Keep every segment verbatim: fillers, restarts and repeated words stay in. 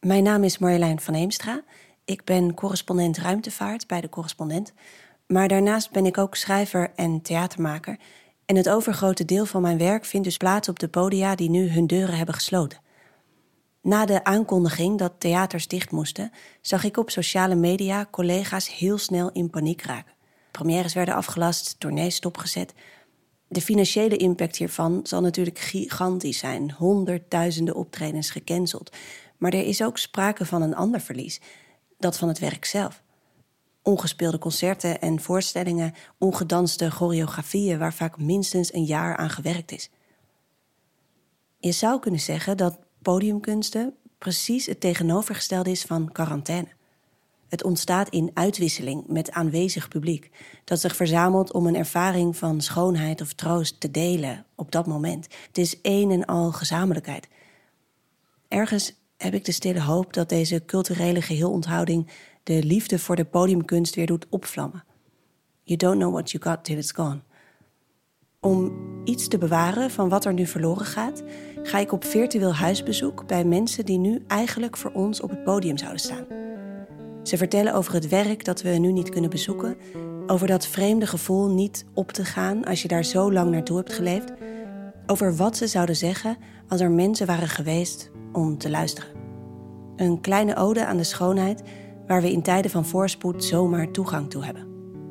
Mijn naam is Marjolein van Heemstra. Ik ben correspondent ruimtevaart bij De Correspondent. Maar daarnaast ben ik ook schrijver en theatermaker. En het overgrote deel van mijn werk vindt dus plaats op de podia die nu hun deuren hebben gesloten. Na de aankondiging dat theaters dicht moesten, zag ik op sociale media collega's heel snel in paniek raken. Premières werden afgelast, tournees stopgezet. De financiële impact hiervan zal natuurlijk gigantisch zijn. Honderdduizenden optredens gecanceld. Maar er is ook sprake van een ander verlies. Dat van het werk zelf. Ongespeelde concerten en voorstellingen, ongedanste choreografieën waar vaak minstens een jaar aan gewerkt is. Je zou kunnen zeggen dat podiumkunsten precies het tegenovergestelde is van quarantaine. Het ontstaat in uitwisseling met aanwezig publiek, dat zich verzamelt om een ervaring van schoonheid of troost te delen op dat moment. Het is één en al gezamenlijkheid. Ergens heb ik de stille hoop dat deze culturele geheelonthouding de liefde voor de podiumkunst weer doet opvlammen. You don't know what you got till it's gone. Om iets te bewaren van wat er nu verloren gaat, ga ik op virtueel huisbezoek bij mensen die nu eigenlijk voor ons op het podium zouden staan. Ze vertellen over het werk dat we nu niet kunnen bezoeken, over dat vreemde gevoel niet op te gaan als je daar zo lang naartoe hebt geleefd, over wat ze zouden zeggen als er mensen waren geweest om te luisteren. Een kleine ode aan de schoonheid waar we in tijden van voorspoed zomaar toegang toe hebben.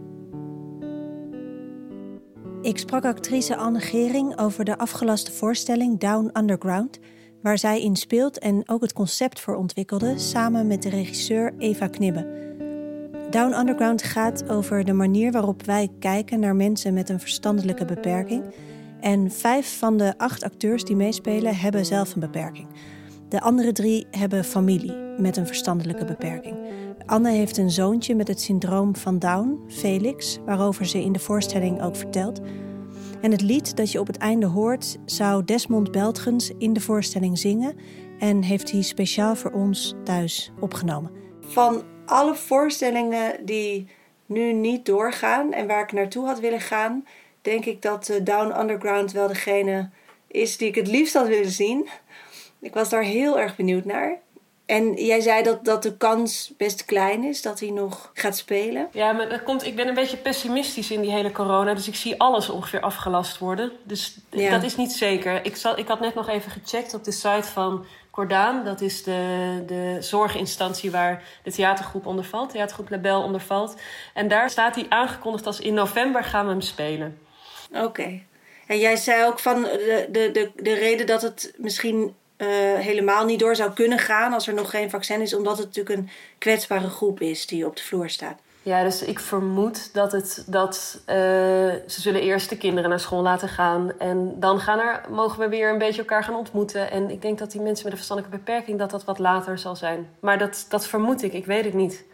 Ik sprak actrice Anne Gering over de afgelaste voorstelling Down Underground, waar zij in speelt en ook het concept voor ontwikkelde, samen met de regisseur Eva Knibbe. Down Underground gaat over de manier waarop wij kijken naar mensen met een verstandelijke beperking. En vijf van de acht acteurs die meespelen hebben zelf een beperking. De andere drie hebben familie met een verstandelijke beperking. Anne heeft een zoontje met het syndroom van Down, Felix, waarover ze in de voorstelling ook vertelt. En het lied dat je op het einde hoort zou Desmond Beltgens in de voorstelling zingen en heeft hij speciaal voor ons thuis opgenomen. Van alle voorstellingen die nu niet doorgaan en waar ik naartoe had willen gaan, denk ik dat Down Underground wel degene is die ik het liefst had willen zien. Ik was daar heel erg benieuwd naar. En jij zei dat, dat de kans best klein is dat hij nog gaat spelen. Ja, maar dat komt, ik ben een beetje pessimistisch in die hele corona. Dus ik zie alles ongeveer afgelast worden. Dus ja. Dat is niet zeker. Ik, zal, ik had net nog even gecheckt op de site van Cordaan. Dat is de, de zorginstantie waar de theatergroep onder valt. Theatergroep Label onder valt. En daar staat hij aangekondigd als in november gaan we hem spelen. Oké. Okay. En jij zei ook van de, de, de, de reden dat het misschien Uh, helemaal niet door zou kunnen gaan als er nog geen vaccin is, omdat het natuurlijk een kwetsbare groep is die op de vloer staat. Ja, dus ik vermoed dat, het, dat uh, ze zullen eerst de kinderen naar school laten gaan en dan gaan er, mogen we weer een beetje elkaar gaan ontmoeten. En ik denk dat die mensen met een verstandelijke beperking, dat dat wat later zal zijn. Maar dat, dat vermoed ik, ik weet het niet.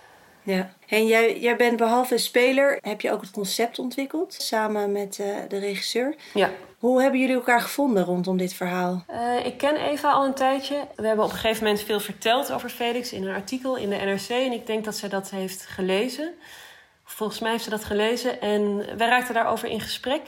Ja. En jij, jij bent behalve speler, heb je ook het concept ontwikkeld, samen met uh, de regisseur. Ja. Hoe hebben jullie elkaar gevonden rondom dit verhaal? Uh, ik ken Eva al een tijdje. We hebben op een gegeven moment veel verteld over Felix in een artikel in de N R C. En ik denk dat zij dat heeft gelezen. Volgens mij heeft ze dat gelezen. En wij raakten daarover in gesprek.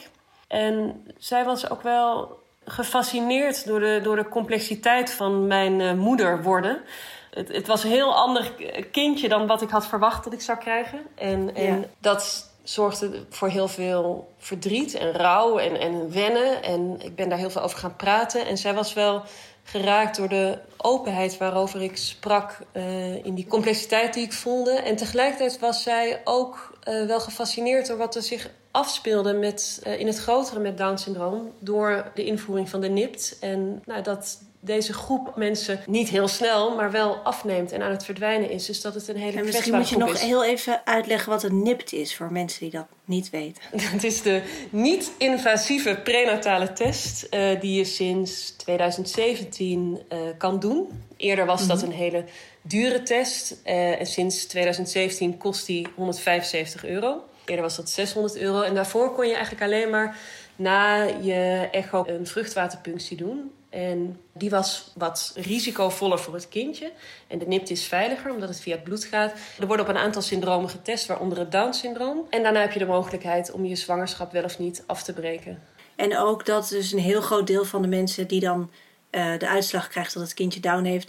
En zij was ook wel gefascineerd door de, door de complexiteit van mijn uh, moeder worden. Het, het was een heel ander kindje dan wat ik had verwacht dat ik zou krijgen. En, en ja. dat zorgde voor heel veel verdriet en rouw en, en wennen. En ik ben daar heel veel over gaan praten. En zij was wel geraakt door de openheid waarover ik sprak, uh, in die complexiteit die ik voelde. En tegelijkertijd was zij ook uh, wel gefascineerd door wat er zich afspeelde met, uh, in het grotere met Down-syndroom door de invoering van de N I P T. En nou, dat deze groep mensen niet heel snel, maar wel afneemt en aan het verdwijnen is. Dus dat het een hele en kwetsbare misschien moet je groep nog heel even uitleggen wat een N I P T is voor mensen die dat niet weten. Het is de niet-invasieve prenatale test uh, die je sinds twintig zeventien uh, kan doen. Eerder was mm-hmm. dat een hele dure test. Uh, en sinds twintig zeventien kost die honderdvijfenzeventig euro. Eerder was dat zeshonderd euro. En daarvoor kon je eigenlijk alleen maar na je echo een vruchtwaterpunctie doen. En die was wat risicovoller voor het kindje. En de N I P T is veiliger, omdat het via het bloed gaat. Er worden op een aantal syndromen getest, waaronder het Down-syndroom. En daarna heb je de mogelijkheid om je zwangerschap wel of niet af te breken. En ook dat dus een heel groot deel van de mensen die dan uh, de uitslag krijgt dat het kindje Down heeft, ook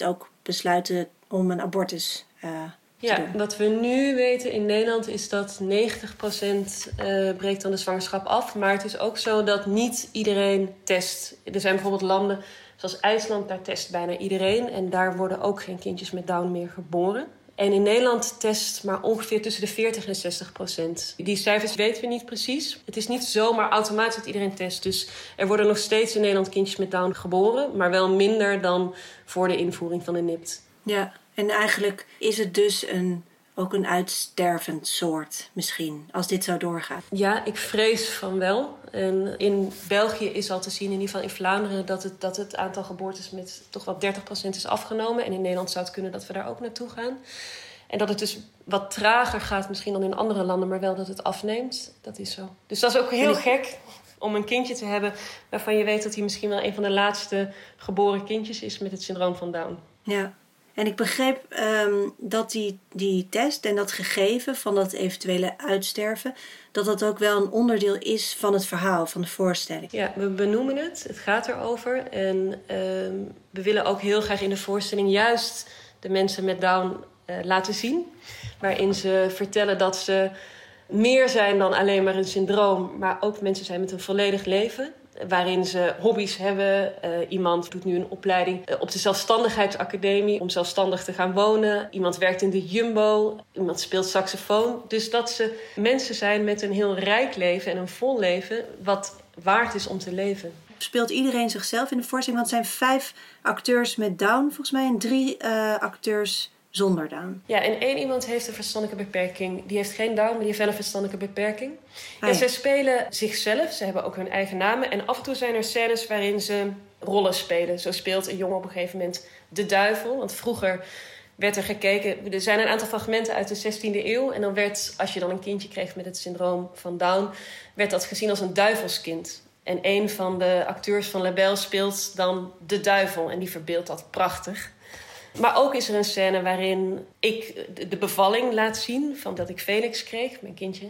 besluiten om een abortus uh, te ja, doen. Wat we nu weten in Nederland is dat negentig procent uh, breekt dan de zwangerschap af. Maar het is ook zo dat niet iedereen test. Er zijn bijvoorbeeld landen zoals IJsland, daar test bijna iedereen. En daar worden ook geen kindjes met Down meer geboren. En in Nederland test maar ongeveer tussen de veertig en zestig procent. Die cijfers weten we niet precies. Het is niet zomaar automatisch dat iedereen test. Dus er worden nog steeds in Nederland kindjes met Down geboren. Maar wel minder dan voor de invoering van de N I P T. Ja, en eigenlijk is het dus een, ook een uitstervend soort misschien, als dit zo doorgaat. Ja, ik vrees van wel. En in België is al te zien, in ieder geval in Vlaanderen, dat het, dat het aantal geboortes met toch wel dertig procent is afgenomen. En in Nederland zou het kunnen dat we daar ook naartoe gaan. En dat het dus wat trager gaat misschien dan in andere landen, maar wel dat het afneemt. Dat is zo. Dus dat is ook heel gek om een kindje te hebben waarvan je weet dat hij misschien wel een van de laatste geboren kindjes is met het syndroom van Down. Ja. En ik begreep um, dat die, die test en dat gegeven van dat eventuele uitsterven, dat dat ook wel een onderdeel is van het verhaal, van de voorstelling. Ja, we benoemen het. Het gaat erover. En um, we willen ook heel graag in de voorstelling juist de mensen met Down uh, laten zien. Waarin ze vertellen dat ze meer zijn dan alleen maar een syndroom, maar ook mensen zijn met een volledig leven. Waarin ze hobby's hebben. Uh, iemand doet nu een opleiding uh, op de Zelfstandigheidsacademie om zelfstandig te gaan wonen. Iemand werkt in de Jumbo. Iemand speelt saxofoon. Dus dat ze mensen zijn met een heel rijk leven en een vol leven wat waard is om te leven. Speelt iedereen zichzelf in de voorstelling? Want het zijn vijf acteurs met Down volgens mij en drie uh, acteurs zonder Down. Ja, en één iemand heeft een verstandelijke beperking. Die heeft geen Down, maar die heeft wel een verstandelijke beperking. Ah, ja, ja. zij spelen zichzelf. Ze hebben ook hun eigen namen. En af en toe zijn er scènes waarin ze rollen spelen. Zo speelt een jongen op een gegeven moment de duivel. Want vroeger werd er gekeken. Er zijn een aantal fragmenten uit de zestiende eeuw. En dan werd, als je dan een kindje kreeg met het syndroom van Down, werd dat gezien als een duivelskind. En een van de acteurs van Label speelt dan de duivel. En die verbeeldt dat prachtig. Maar ook is er een scène waarin ik de bevalling laat zien van dat ik Felix kreeg, mijn kindje.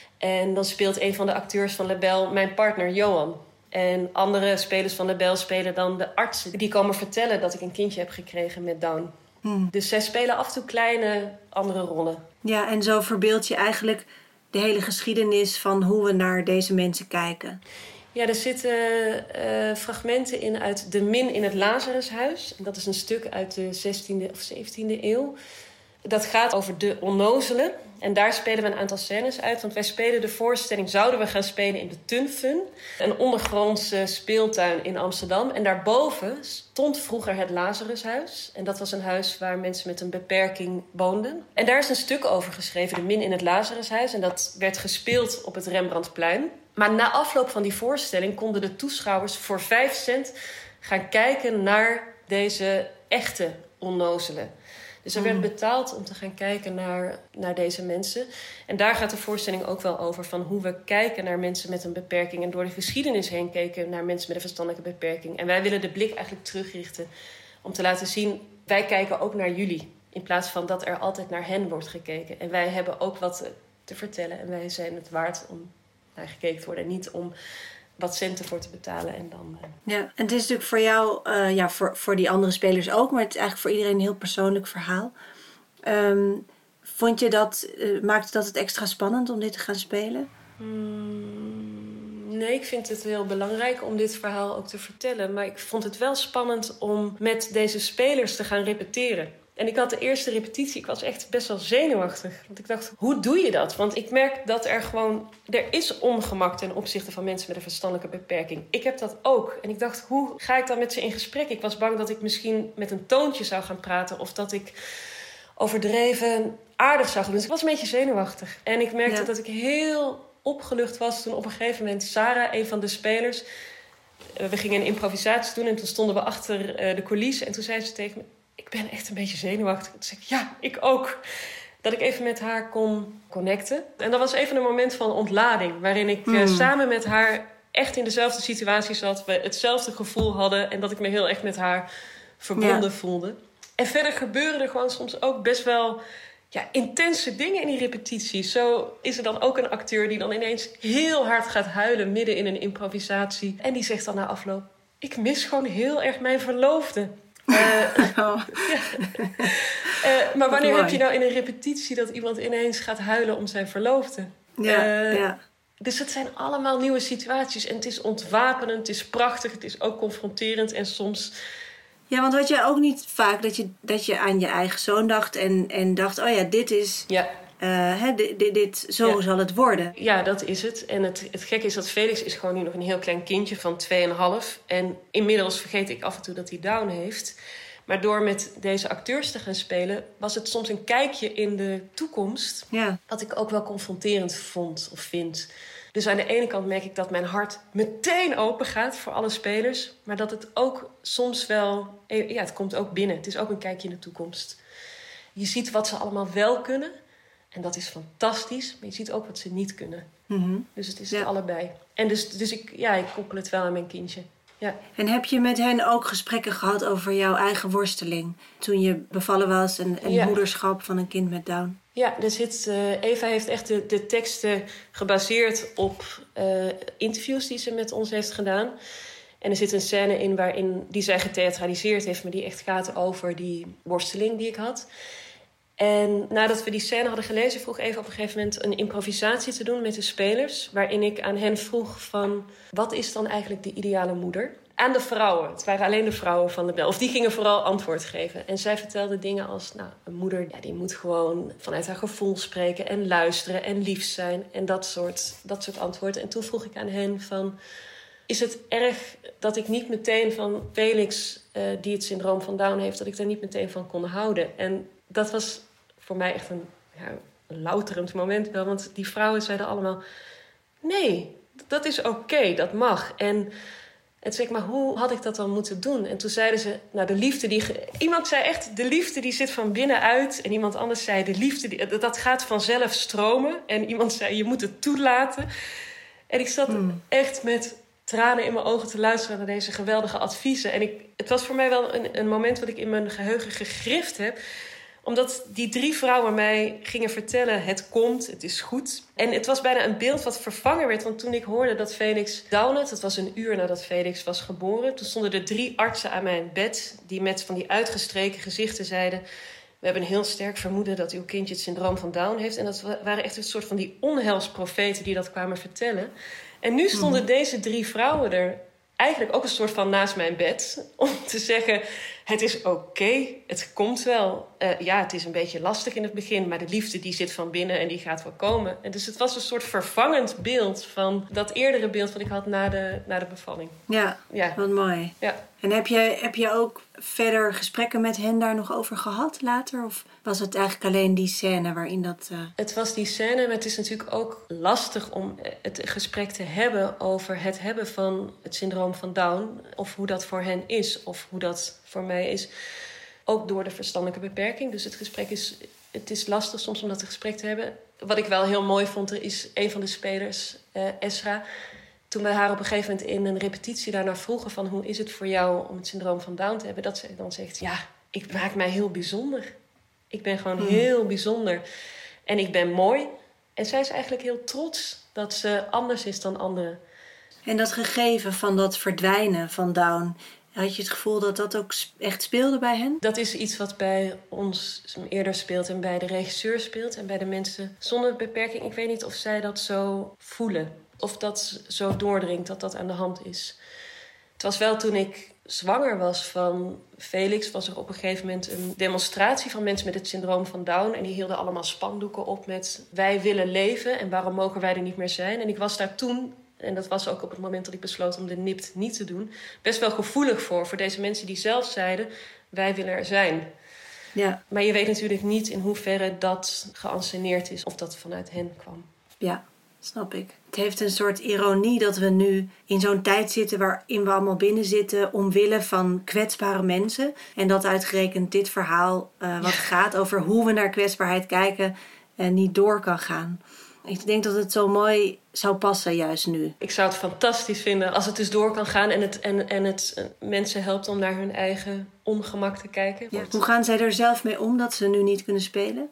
En dan speelt een van de acteurs van Label mijn partner Johan. En andere spelers van Label spelen dan de artsen. Die komen vertellen dat ik een kindje heb gekregen met Down. Hmm. Dus zij spelen af en toe kleine andere rollen. Ja, en zo verbeeld je eigenlijk de hele geschiedenis van hoe we naar deze mensen kijken. Ja, er zitten uh, fragmenten in uit De Min in het Lazarushuis. Dat is een stuk uit de zestiende of zeventiende eeuw. Dat gaat over de onnozelen. En daar spelen we een aantal scènes uit. Want wij spelen de voorstelling, zouden we gaan spelen in de Tunfun. Een ondergrondse speeltuin in Amsterdam. En daarboven stond vroeger het Lazarushuis. En dat was een huis waar mensen met een beperking woonden. En daar is een stuk over geschreven, De Min in het Lazarushuis. En dat werd gespeeld op het Rembrandtplein. Maar na afloop van die voorstelling konden de toeschouwers voor vijf cent gaan kijken naar deze echte onnozelen. Dus er werd betaald om te gaan kijken naar, naar deze mensen. En daar gaat de voorstelling ook wel over van hoe we kijken naar mensen met een beperking. En door de geschiedenis heen keken naar mensen met een verstandelijke beperking. En wij willen de blik eigenlijk terugrichten om te laten zien, wij kijken ook naar jullie. In plaats van dat er altijd naar hen wordt gekeken. En wij hebben ook wat te vertellen. En wij zijn het waard om naar gekeken te worden. En niet om wat centen voor te betalen. En dan, uh... Ja, en het is natuurlijk voor jou, uh, ja, voor, voor die andere spelers ook, maar het is eigenlijk voor iedereen een heel persoonlijk verhaal. Um, vond je dat, uh, maakte dat het extra spannend om dit te gaan spelen? Mm, nee, ik vind het heel belangrijk om dit verhaal ook te vertellen. Maar ik vond het wel spannend om met deze spelers te gaan repeteren. En ik had de eerste repetitie, ik was echt best wel zenuwachtig. Want ik dacht, hoe doe je dat? Want ik merk dat er gewoon, er is ongemak ten opzichte van mensen met een verstandelijke beperking. Ik heb dat ook. En ik dacht, hoe ga ik dan met ze in gesprek? Ik was bang dat ik misschien met een toontje zou gaan praten. Of dat ik overdreven aardig zou gaan doen. Dus ik was een beetje zenuwachtig. En ik merkte ja. dat ik heel opgelucht was toen op een gegeven moment Sarah, een van de spelers, we gingen een improvisatie doen en toen stonden we achter de coulissen. En toen zei ze tegen me, ik ben echt een beetje zenuwachtig. Toen zei ik, ja, ik ook. Dat ik even met haar kon connecten. En dat was even een moment van ontlading. Waarin ik hmm. uh, samen met haar echt in dezelfde situatie zat. We hetzelfde gevoel hadden. En dat ik me heel echt met haar verbonden ja. voelde. En verder gebeuren er gewoon soms ook best wel ja, intense dingen in die repetities. Zo is er dan ook een acteur die dan ineens heel hard gaat huilen midden in een improvisatie. En die zegt dan na afloop, ik mis gewoon heel erg mijn verloofde. Uh, oh. ja. uh, maar wanneer heb je nou in een repetitie dat iemand ineens gaat huilen om zijn verloofde? Ja, uh, ja. Dus het zijn allemaal nieuwe situaties. En het is ontwapenend, het is prachtig, het is ook confronterend en soms... Ja, want had jij ook niet vaak dat je, dat je aan je eigen zoon dacht en, en dacht... oh ja, dit is... Ja. Uh, hè, dit, dit, dit, zo ja. zal het worden. Ja, dat is het. En het, het gekke is dat Felix is gewoon nu nog een heel klein kindje van tweeënhalf. En inmiddels vergeet ik af en toe dat hij Down heeft. Maar door met deze acteurs te gaan spelen... was het soms een kijkje in de toekomst... Ja. wat ik ook wel confronterend vond of vind. Dus aan de ene kant merk ik dat mijn hart meteen open gaat voor alle spelers. Maar dat het ook soms wel... Ja, het komt ook binnen. Het is ook een kijkje in de toekomst. Je ziet wat ze allemaal wel kunnen... En dat is fantastisch, maar je ziet ook wat ze niet kunnen. Mm-hmm. Dus het is ja. het allebei. En dus, dus ik, ja, ik koppel het wel aan mijn kindje. Ja. En heb je met hen ook gesprekken gehad over jouw eigen worsteling? Toen je bevallen was en, en ja. moederschap van een kind met Down? Ja, er zit, uh, Eva heeft echt de, de teksten gebaseerd op uh, interviews die ze met ons heeft gedaan. En er zit een scène in waarin die zij getheatraliseerd heeft... maar die echt gaat over die worsteling die ik had... En nadat we die scène hadden gelezen... vroeg Eva op een gegeven moment een improvisatie te doen met de spelers... waarin ik aan hen vroeg van... wat is dan eigenlijk de ideale moeder? Aan de vrouwen. Het waren alleen de vrouwen van de bel. Of die gingen vooral antwoord geven. En zij vertelden dingen als... nou, een moeder ja, die moet gewoon vanuit haar gevoel spreken... en luisteren en lief zijn. En dat soort, dat soort antwoorden. En toen vroeg ik aan hen van... is het erg dat ik niet meteen van Felix... Uh, die het syndroom van Down heeft... dat ik daar niet meteen van kon houden? En dat was... voor mij echt een, ja, een louterend moment wel. Want die vrouwen zeiden allemaal... nee, dat is oké, okay, dat mag. En, en toen zei ik, maar hoe had ik dat dan moeten doen? En toen zeiden ze, nou de liefde die... Iemand zei echt, de liefde die zit van binnenuit. En iemand anders zei, de liefde die, dat gaat vanzelf stromen. En iemand zei, je moet het toelaten. En ik zat hmm. echt met tranen in mijn ogen te luisteren naar deze geweldige adviezen. En ik, het was voor mij wel een, een moment wat ik in mijn geheugen gegrift heb... Omdat die drie vrouwen mij gingen vertellen... het komt, het is goed. En het was bijna een beeld wat vervangen werd. Want toen ik hoorde dat Felix Down had... het was een uur nadat Felix was geboren... toen stonden er drie artsen aan mijn bed... die met van die uitgestreken gezichten zeiden... we hebben een heel sterk vermoeden dat uw kindje het syndroom van Down heeft. En dat waren echt een soort van die onheilsprofeten die dat kwamen vertellen. En nu stonden hmm. deze drie vrouwen er... eigenlijk ook een soort van naast mijn bed... om te zeggen, het is oké, okay, het komt wel. Uh, ja, het is een beetje lastig in het begin... maar de liefde die zit van binnen en die gaat wel komen. En dus het was een soort vervangend beeld... van dat eerdere beeld wat ik had na de, na de bevalling. Ja, ja, wat mooi. Ja. En heb je, heb je ook verder gesprekken met hen daar nog over gehad later? Of was het eigenlijk alleen die scène waarin dat... Uh... Het was die scène, maar het is natuurlijk ook lastig... om het gesprek te hebben over het hebben van het syndroom van Down... of hoe dat voor hen is, of hoe dat voor mij is. Ook door de verstandelijke beperking. Dus het gesprek is... Het is lastig soms om dat gesprek te hebben. Wat ik wel heel mooi vond, er is een van de spelers, uh, Esra... Toen we haar op een gegeven moment in een repetitie daarnaar vroegen... van hoe is het voor jou om het syndroom van Down te hebben... dat ze dan zegt, ja, ik maak mij heel bijzonder. Ik ben gewoon hmm. heel bijzonder. En ik ben mooi. En zij is eigenlijk heel trots dat ze anders is dan anderen. En dat gegeven van dat verdwijnen van Down... had je het gevoel dat dat ook echt speelde bij hen? Dat is iets wat bij ons eerder speelt en bij de regisseur speelt... en bij de mensen zonder beperking. Ik weet niet of zij dat zo voelen... of dat zo doordringt dat dat aan de hand is. Het was wel toen ik zwanger was van Felix... was er op een gegeven moment een demonstratie van mensen met het syndroom van Down... en die hielden allemaal spandoeken op met... wij willen leven en waarom mogen wij er niet meer zijn? En ik was daar toen, en dat was ook op het moment dat ik besloot om de N I P T niet te doen... best wel gevoelig voor, voor deze mensen die zelf zeiden... wij willen er zijn. Ja. Maar je weet natuurlijk niet in hoeverre dat geanceneerd is... of dat vanuit hen kwam. Ja. Snap ik. Het heeft een soort ironie dat we nu in zo'n tijd zitten... waarin we allemaal binnen zitten omwille van kwetsbare mensen. En dat uitgerekend dit verhaal uh, wat ja. gaat over hoe we naar kwetsbaarheid kijken... Uh, niet door kan gaan. Ik denk dat het zo mooi zou passen juist nu. Ik zou het fantastisch vinden als het dus door kan gaan... en het, en, en het uh, mensen helpt om naar hun eigen ongemak te kijken. Ja. Hoe gaan zij er zelf mee om dat ze nu niet kunnen spelen?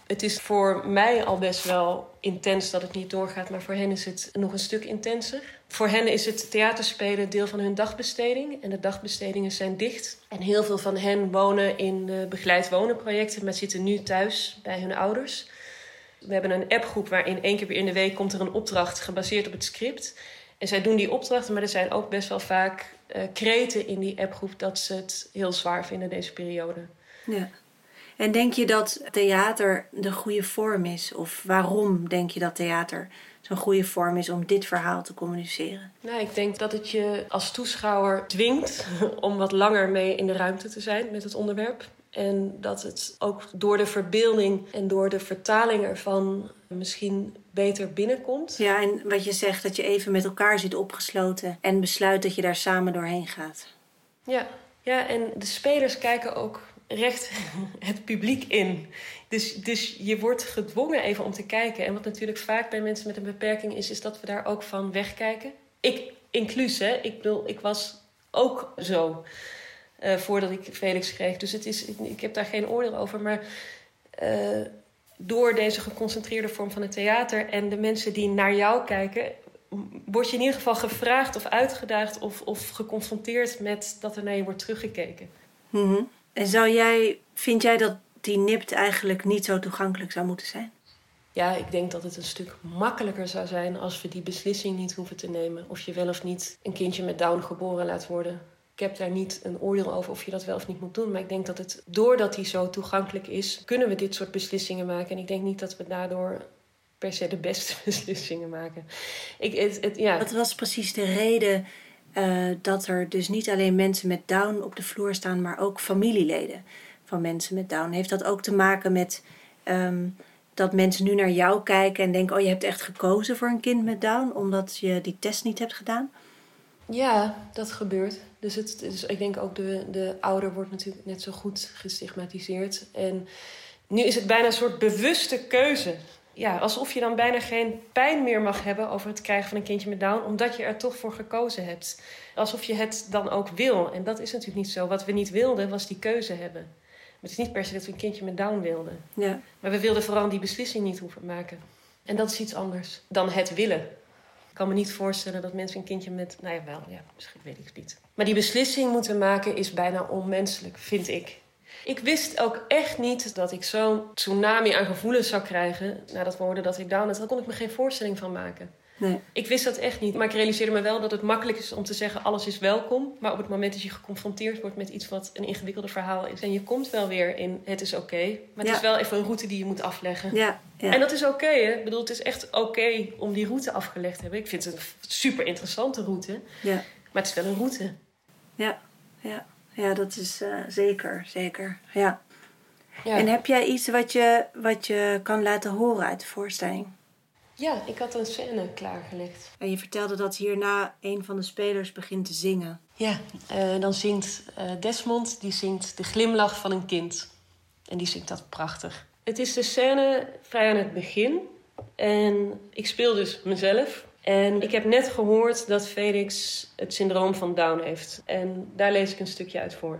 Het is voor mij al best wel intens dat het niet doorgaat, maar voor hen is het nog een stuk intenser. Voor hen is het theaterspelen deel van hun dagbesteding en de dagbestedingen zijn dicht. En heel veel van hen wonen in uh, begeleid wonen projecten, maar zitten nu thuis bij hun ouders. We hebben een appgroep waarin één keer per in de week komt er een opdracht gebaseerd op het script. En zij doen die opdrachten, maar er zijn ook best wel vaak uh, kreten in die appgroep dat ze het heel zwaar vinden deze periode. Ja. En denk je dat theater de goede vorm is? Of waarom denk je dat theater zo'n goede vorm is om dit verhaal te communiceren? Nou, ik denk dat het je als toeschouwer dwingt om wat langer mee in de ruimte te zijn met het onderwerp. En dat het ook door de verbeelding en door de vertaling ervan misschien beter binnenkomt. Ja, en wat je zegt, dat je even met elkaar zit opgesloten en besluit dat je daar samen doorheen gaat. Ja, ja, en de spelers kijken ook recht het publiek in. Dus, dus je wordt gedwongen even om te kijken. En wat natuurlijk vaak bij mensen met een beperking is, is dat we daar ook van wegkijken. Ik inclus, hè. Ik bedoel, ik was ook zo uh, voordat ik Felix kreeg. Dus het is, ik, ik heb daar geen oordeel over. Maar uh, door deze geconcentreerde vorm van het theater en de mensen die naar jou kijken, word je in ieder geval gevraagd of uitgedaagd of, of geconfronteerd met dat er naar je wordt teruggekeken. Mm-hmm. En zou jij, vind jij dat die N I P T eigenlijk niet zo toegankelijk zou moeten zijn? Ja, ik denk dat het een stuk makkelijker zou zijn als we die beslissing niet hoeven te nemen. Of je wel of niet een kindje met Down geboren laat worden. Ik heb daar niet een oordeel over of je dat wel of niet moet doen. Maar ik denk dat het, doordat die zo toegankelijk is, kunnen we dit soort beslissingen maken. En ik denk niet dat we daardoor per se de beste beslissingen maken. Ik, het, het, ja. Wat was precies de reden uh, dat er dus niet alleen mensen met Down op de vloer staan, maar ook familieleden van mensen met Down? Heeft dat ook te maken met um, dat mensen nu naar jou kijken en denken, oh, je hebt echt gekozen voor een kind met Down omdat je die test niet hebt gedaan? Ja, dat gebeurt. Dus, het, dus ik denk ook de, de ouder wordt natuurlijk net zo goed gestigmatiseerd. En nu is het bijna een soort bewuste keuze. Ja, alsof je dan bijna geen pijn meer mag hebben over het krijgen van een kindje met Down, omdat je er toch voor gekozen hebt. Alsof je het dan ook wil. En dat is natuurlijk niet zo. Wat we niet wilden, was die keuze hebben. Maar het is niet per se dat we een kindje met Down wilden. Ja. Maar we wilden vooral die beslissing niet hoeven maken. En dat is iets anders dan het willen. Ik kan me niet voorstellen dat mensen een kindje met... Nou ja, wel, ja, misschien weet ik het niet. Maar die beslissing moeten maken is bijna onmenselijk, vind ik. Ik wist ook echt niet dat ik zo'n tsunami aan gevoelens zou krijgen nadat we hoorden dat ik Down had. Daar kon ik me geen voorstelling van maken. Nee. Ik wist dat echt niet. Maar ik realiseerde me wel dat het makkelijk is om te zeggen alles is welkom. Maar op het moment dat je geconfronteerd wordt met iets wat een ingewikkelder verhaal is. En je komt wel weer in het is oké. Okay, maar het ja. is wel even een route die je moet afleggen. Ja, ja. En dat is oké. Okay, hè? Ik bedoel, het is echt oké okay om die route afgelegd te hebben. Ik vind het een super interessante route. Ja. Maar het is wel een route. Ja, ja. Ja, dat is uh, zeker, zeker. Ja. Ja. En heb jij iets wat je, wat je kan laten horen uit de voorstelling? Ja, ik had een scène klaargelegd. En je vertelde dat hierna een van de spelers begint te zingen. Ja, uh, dan zingt uh, Desmond, die zingt De Glimlach van een Kind. En die zingt dat prachtig. Het is de scène vrij aan het begin. En ik speel dus mezelf. En ik heb net gehoord dat Felix het syndroom van Down heeft. En daar lees ik een stukje uit voor.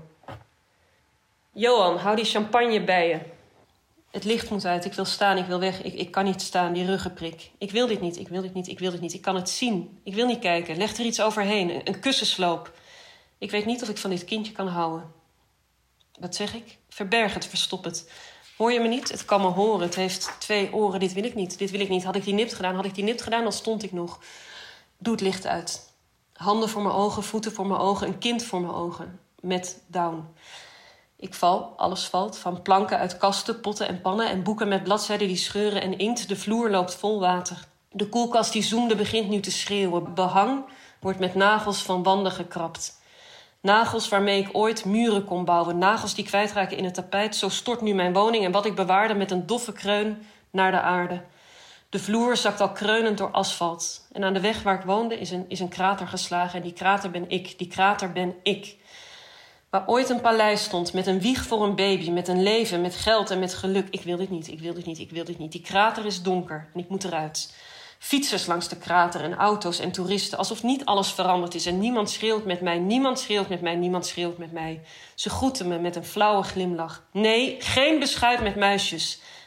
Johan, hou die champagne bij je. Het licht moet uit, ik wil staan, ik wil weg. Ik, ik kan niet staan, die ruggenprik. Ik wil dit niet, ik wil dit niet, ik wil dit niet. Ik kan het zien. Ik wil niet kijken. Leg er iets overheen, een, een kussensloop. Ik weet niet of ik van dit kindje kan houden. Wat zeg ik? Verberg het, verstop het. Hoor je me niet? Het kan me horen. Het heeft twee oren. Dit wil ik niet. Dit wil ik niet. Had ik die nipt gedaan, had ik die nipt gedaan, dan stond ik nog. Doe het licht uit. Handen voor mijn ogen, voeten voor mijn ogen, een kind voor mijn ogen. Met Down. Ik val, alles valt. Van planken uit kasten, potten en pannen en boeken met bladzijden die scheuren en inkt. De vloer loopt vol water. De koelkast die zoemde begint nu te schreeuwen. Behang wordt met nagels van wanden gekrapt. Nagels waarmee ik ooit muren kon bouwen. Nagels die kwijtraken in het tapijt. Zo stort nu mijn woning en wat ik bewaarde met een doffe kreun naar de aarde. De vloer zakt al kreunend door asfalt. En aan de weg waar ik woonde is een, is een krater geslagen. En die krater ben ik. Die krater ben ik. Waar ooit een paleis stond met een wieg voor een baby. Met een leven, met geld en met geluk. Ik wil dit niet, ik wil dit niet, ik wil dit niet. Die krater is donker en ik moet eruit. Fietsers langs de krater en auto's en toeristen. Alsof niet alles veranderd is. En niemand schreeuwt met mij, niemand schreeuwt met mij, niemand schreeuwt met mij. Ze groeten me met een flauwe glimlach. Nee, geen beschuit met muisjes.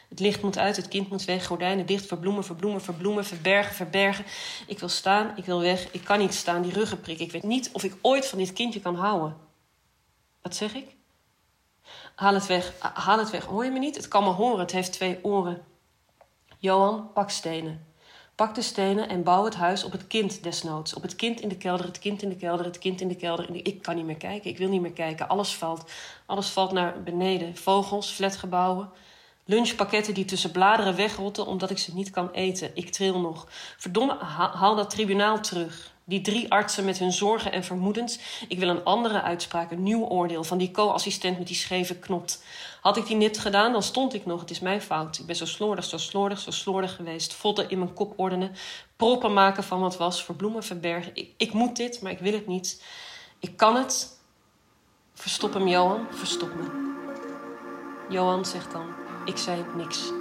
Het licht moet uit, het kind moet weg, gordijnen dicht, verbloemen, verbloemen, verbloemen, verbergen, verbergen. Ik wil staan, ik wil weg, ik kan niet staan, die ruggenprik. Ik weet niet of ik ooit van dit kindje kan houden. Wat zeg ik? Haal het weg, haal het weg. Hoor je me niet? Het kan me horen, het heeft twee oren. Johan, pak stenen. Pak de stenen en bouw het huis op het kind desnoods. Op het kind in de kelder, het kind in de kelder, het kind in de kelder. Ik kan niet meer kijken, ik wil niet meer kijken. Alles valt, alles valt naar beneden. Vogels, flatgebouwen. Lunchpakketten die tussen bladeren wegrotten omdat ik ze niet kan eten. Ik tril nog. Verdomme, haal dat tribunaal terug. Die drie artsen met hun zorgen en vermoedens. Ik wil een andere uitspraak, een nieuw oordeel van die co-assistent met die scheve knot. Had ik die nipt gedaan, dan stond ik nog. Het is mijn fout. Ik ben zo slordig, zo slordig, zo slordig geweest. Vodden in mijn kop ordenen. Proppen maken van wat was. Verbloemen, verbergen. Ik, ik moet dit, maar ik wil het niet. Ik kan het. Verstop hem, Johan. Verstop me. Johan zegt dan, ik zei niks.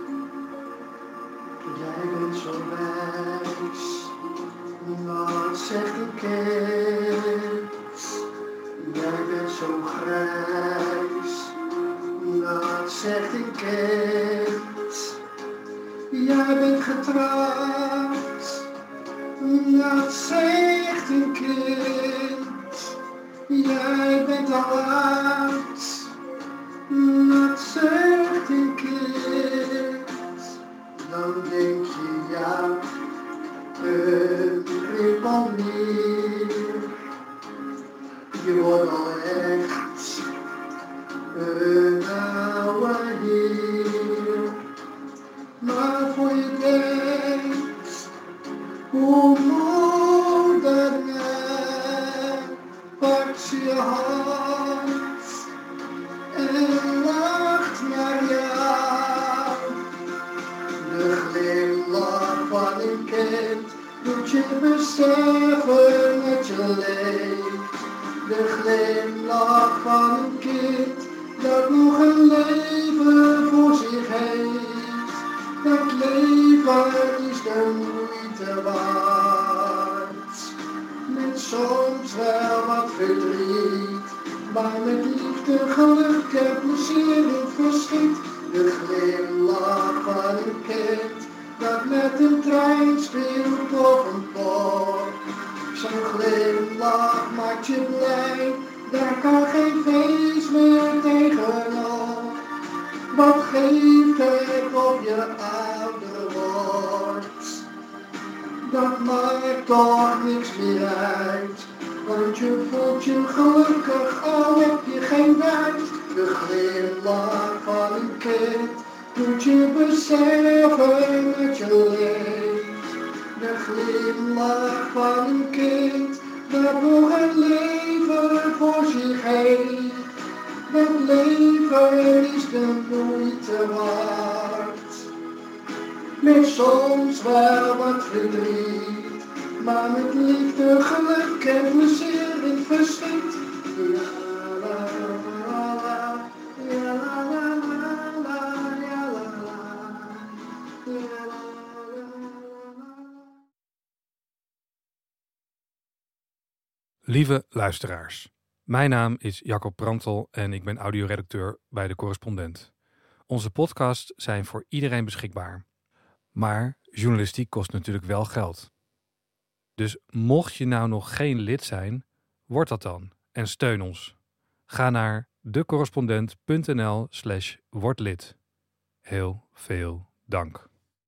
Jij bent zo wijs. Wat zegt een kind? Jij bent zo grijs. Wat zegt een kind? Jij bent getrouwd. Wat zegt een kind? Jij bent al oud. Wat zegt een kind? Dan denk je ja. Een rimpelnier, je wordt al echt een oude heer. Maar voor je denkt, hoe modern, pakt ze je hand en lacht naar jou. De glimlach van een kind doet je beseffen dat je leeft. De glimlach van een kind dat nog een leven voor zich heeft. Dat leven is de moeite waard. Met soms wel wat verdriet, maar met liefde, geluk en plezier en verschiet. De glimlach van een kind dat met een trein speelt of een pop. Zo'n glimlach maakt je blij, daar kan geen feest meer tegenop. Wat geeft het of je ouder wordt? Dat maakt toch niks meer uit, want je voelt je gelukkig al heb je geen buit. De glimlach van een kind doet je beseffen dat je leeft. De glimlach van een kind dat nog een leven voor zich heeft. Dat leven is de moeite waard. Met soms wel wat verdriet, maar met liefde, geluk en plezier en verschiet. Lieve luisteraars, mijn naam is Jacob Prantel en ik ben audioredacteur bij De Correspondent. Onze podcasts zijn voor iedereen beschikbaar. Maar journalistiek kost natuurlijk wel geld. Dus mocht je nou nog geen lid zijn, word dat dan en steun ons. Ga naar decorrespondent punt n l slash word lid. Heel veel dank.